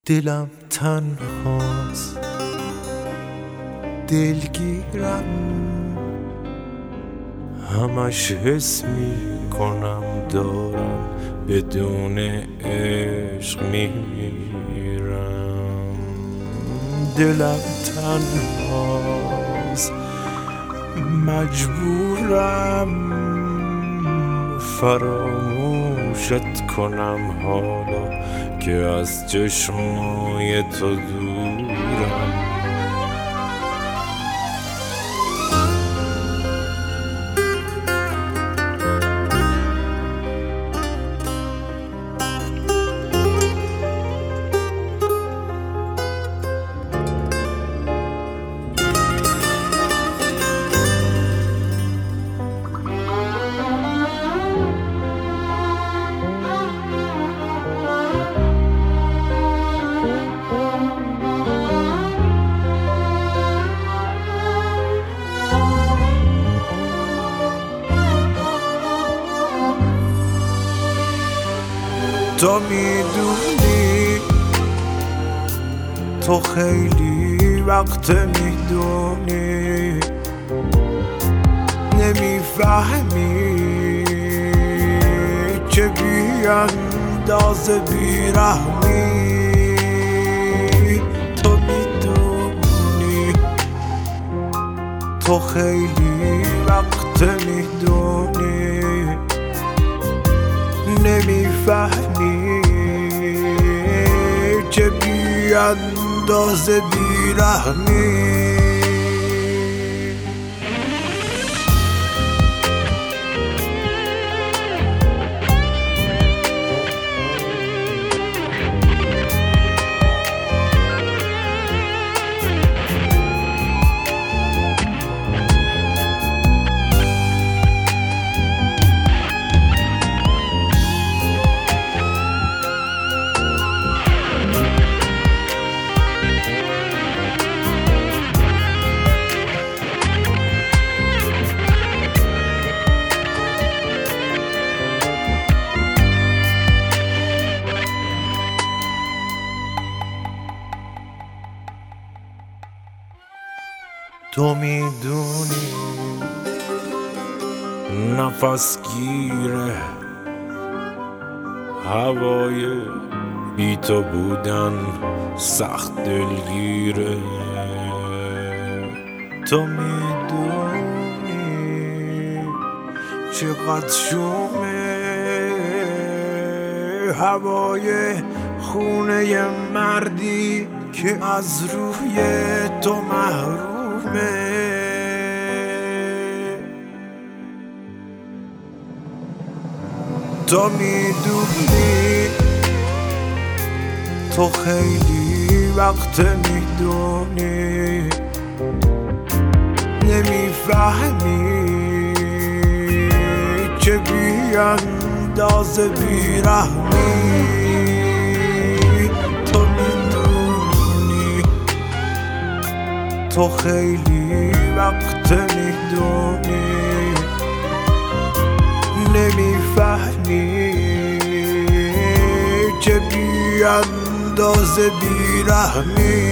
دلم تنهاست، دلگیرم، همش حس میکنم دارم بدون عشق میمیرم. دلم تنهاست، مجبورم فراموشت کنم حالا که از چشمای تو دورم. تو میدونی، تو خیلی وقت میدونی، نمیفهمی که بیاندازه بیرحمی. تو میدونی، تو خیلی وقت میدونی، نمیفهمی که بیاندازه بیرحمی. تو میدونی، نفس گیره هوای بی تو بودن، سخت دلگیره. تو میدونی چقدر شومه هوای خونه مردی که از روی تو محرومه. تو میدونی، تو خیلی وقت میدونی، نمیفهمی که بیاندازه بیرحمی. تو میدونی، تو خیلی وقت میدونی، نمیفهمی که بیاندازه بیرحمی.